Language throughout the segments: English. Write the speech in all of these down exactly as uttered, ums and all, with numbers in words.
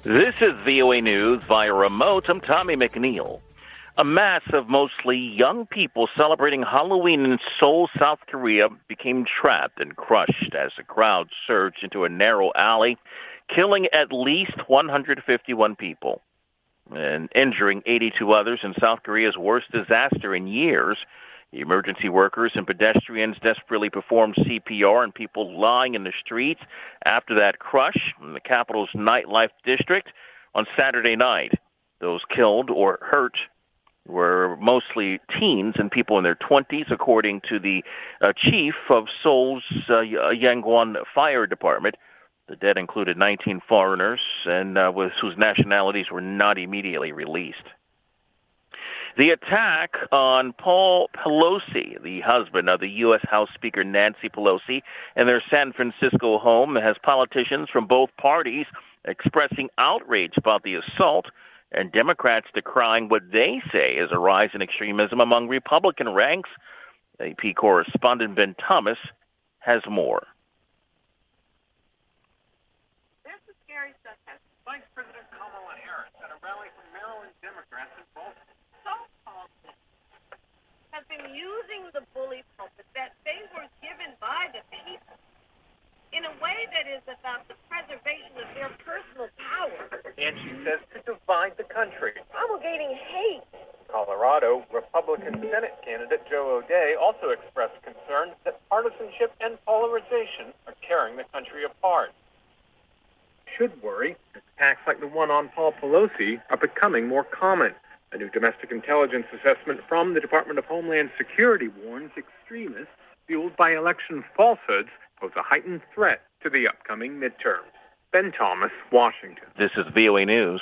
This is V O A News via remote. I'm Tommy McNeil. A mass of mostly young people celebrating Halloween in Seoul, South Korea, became trapped and crushed as the crowd surged into a narrow alley, killing at least one hundred fifty-one people and injuring eighty-two others in South Korea's worst disaster in years. The emergency workers and pedestrians desperately performed C P R on people lying in the streets after that crush in the capital's nightlife district on Saturday night. Those killed or hurt were mostly teens and people in their twenties, according to the uh, chief of Seoul's uh, Yangon Fire Department. The dead included nineteen foreigners and uh, with, whose nationalities were not immediately released. The attack on Paul Pelosi, the husband of the U S House Speaker Nancy Pelosi, in their San Francisco home has politicians from both parties expressing outrage about the assault and Democrats decrying what they say is a rise in extremism among Republican ranks. A P correspondent Ben Thomas has more. There's the scary stuff. Vice President Kamala Harris at a rally for Maryland Democrats in Baltimore. Have been using the bully pulpit that they were given by the people in a way that is about the preservation of their personal power. And she says to divide the country. Promulgating hate. Colorado Republican Senate candidate Joe O'Dea also expressed concern that partisanship and polarization are tearing the country apart. Should worry, attacks like the one on Paul Pelosi are becoming more common. A new domestic intelligence assessment from the Department of Homeland Security warns extremists fueled by election falsehoods pose a heightened threat to the upcoming midterms. Ben Thomas, Washington. This is V O A News.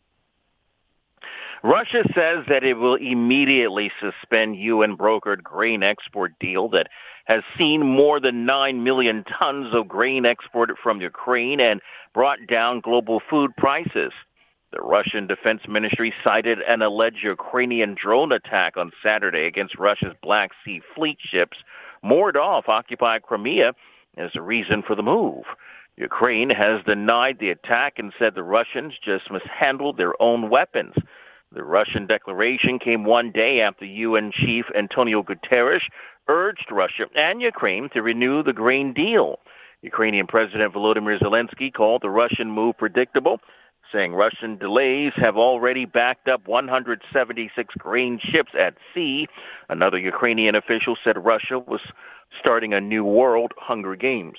Russia says that it will immediately suspend U N-brokered grain export deal that has seen more than nine million tons of grain exported from Ukraine and brought down global food prices. The Russian Defense Ministry cited an alleged Ukrainian drone attack on Saturday against Russia's Black Sea Fleet ships moored off occupied Crimea as a reason for the move. Ukraine has denied the attack and said the Russians just mishandled their own weapons. The Russian declaration came one day after U N Chief Antonio Guterres urged Russia and Ukraine to renew the grain deal. Ukrainian President Volodymyr Zelensky called the Russian move predictable, saying Russian delays have already backed up one hundred seventy-six grain ships at sea. Another Ukrainian official said Russia was starting a new world Hunger Games.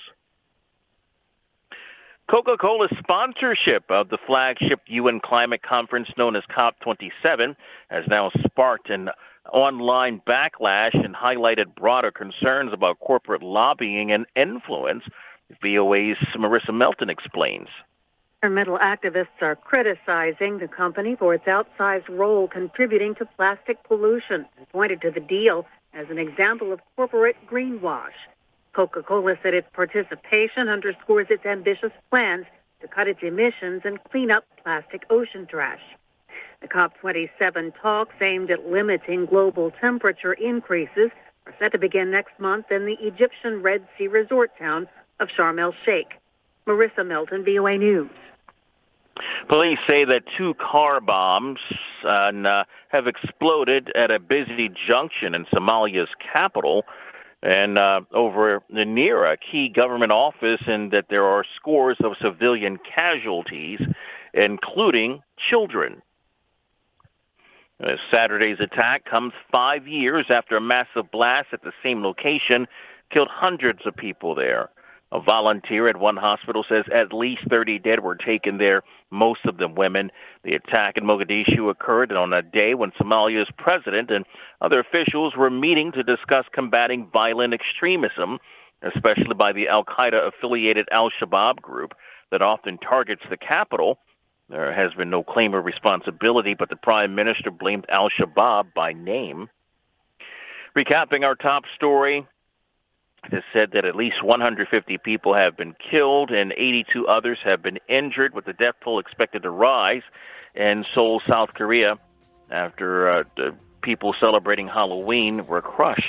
Coca-Cola's sponsorship of the flagship U N climate conference known as COP twenty-seven has now sparked an online backlash and highlighted broader concerns about corporate lobbying and influence. V O A's Marissa Melton explains. Environmental activists are criticizing the company for its outsized role contributing to plastic pollution and pointed to the deal as an example of corporate greenwash. Coca-Cola said its participation underscores its ambitious plans to cut its emissions and clean up plastic ocean trash. The COP twenty-seven talks aimed at limiting global temperature increases are set to begin next month in the Egyptian Red Sea resort town of Sharm el-Sheikh. Marissa Melton, V O A News. Police say that two car bombs uh, have exploded at a busy junction in Somalia's capital and uh, over near a key government office, and that there are scores of civilian casualties, including children. Uh, Saturday's attack comes five years after a massive blast at the same location killed hundreds of people there. A volunteer at one hospital says at least thirty dead were taken there, most of them women. The attack in Mogadishu occurred on a day when Somalia's president and other officials were meeting to discuss combating violent extremism, especially by the al-Qaeda-affiliated al-Shabaab group that often targets the capital. There has been no claim of responsibility, but the prime minister blamed al-Shabaab by name. Recapping our top story, it is said that at least one hundred fifty people have been killed and eighty-two others have been injured, with the death toll expected to rise in Seoul, South Korea, after uh, people celebrating Halloween were crushed.